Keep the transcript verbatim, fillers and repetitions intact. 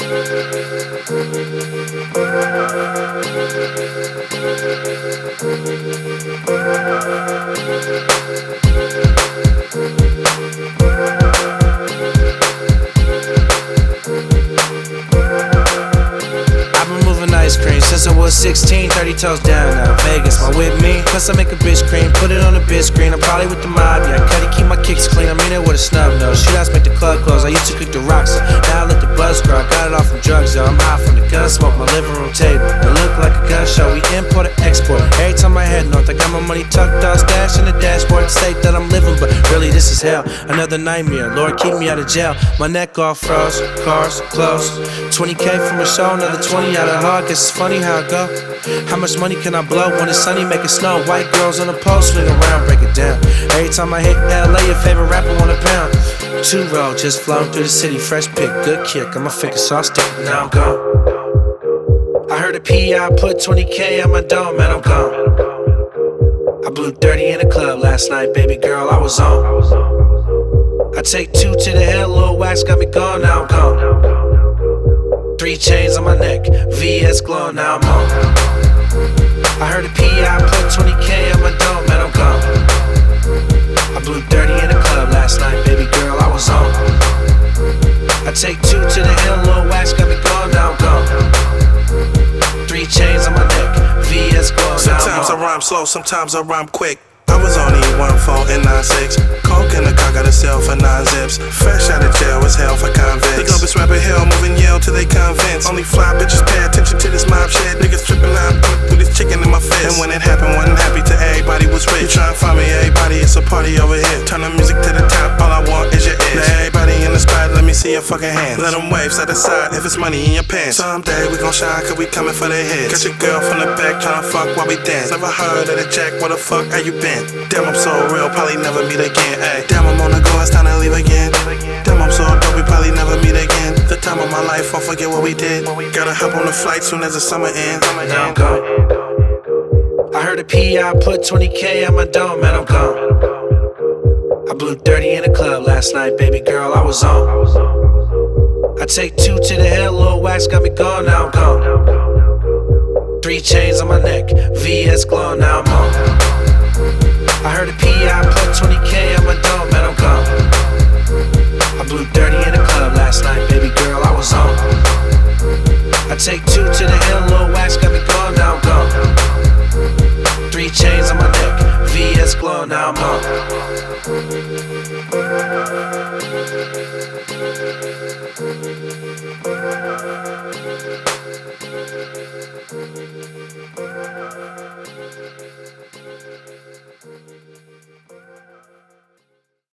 Ice cream since I was sixteen, thirty toes down now. Vegas, my with me. Plus I make a bitch cream, put it on the bitch screen. I'm probably with the mob, yeah. I gotta keep my kicks clean. I mean it with a snub nose. She likes make the club close. I used to cook the rocks, now I let the buzz grow. I got it all from drugs, though. I'm high from the gun smoke, my living room table. It look like a gun show. We import and export. Every time I head north, I got my money tucked off, stashed in the dashboard. State that I'm living, but really this is hell. Another nightmare. Lord, keep me out of jail. My neck all froze, cars closed. twenty K from a show, another twenty out of hard. Guess it's funny how it go. How much money can I blow when it's sunny, make it snow? White girls on the post, swing around, break it down. Every time I hit L A, your favorite rapper want a pound. Two roll, just flown through the city, fresh pick, good kick. I'm a figure, so I stick, now I'm gone. I heard a P I put twenty K on my dome, man, I'm gone. I blew thirty in the club last night, baby girl, I was on. I take two to the head, little wax got me gone, now I'm gone. Three chains on my neck, V S glow, now I'm on. I heard a P I put twenty K on my dome, man, I'm gone. I blew thirty in the club last night, baby girl, I was on. I take two to the hill, little wax got me gone, now I'm gone. Three chains on my neck, V S glow, now I'm on. Sometimes I rhyme slow, sometimes I rhyme quick. I was only one four and nine six. Coke in the car, got a sell for nine zips. Fresh out of jail was hell for convicts. The dopest rapper hell moving yell till they convince. Only fly bitches pay attention to this mob shit. Niggas tripping out, put through this chicken in my fist. And when it happened, wasn't happy till everybody was rich. You try and find me, everybody, it's a party over here. Turn the music to the top, all I want is your ears. Now everybody in the spot, let me see your fucking hands. Let them wave side to side if it's money in your pants. Someday we gon' shine cause we coming for their heads. Got your girl from the back tryna fuck while we dance. Never heard of the jack, where the fuck are you been? Damn, I'm so real, probably never meet again. Ay. Damn, I'm on the go, it's time to leave again. Damn, I'm so dope, we probably never meet again. The time of my life, I'll forget what we did. Gotta hop on the flight soon as the summer ends. Now I'm gone. I heard a P I put twenty K on my dome, man, I'm gone. I blew thirty in the club last night, baby girl, I was on. I take two to the hill, little wax got me gone, now I'm gone. Three chains on my neck, V S glow, now I'm on. I heard a P I put twenty K on my dome, man, I'm gone. I blew thirty in the club last night, baby girl, I was on.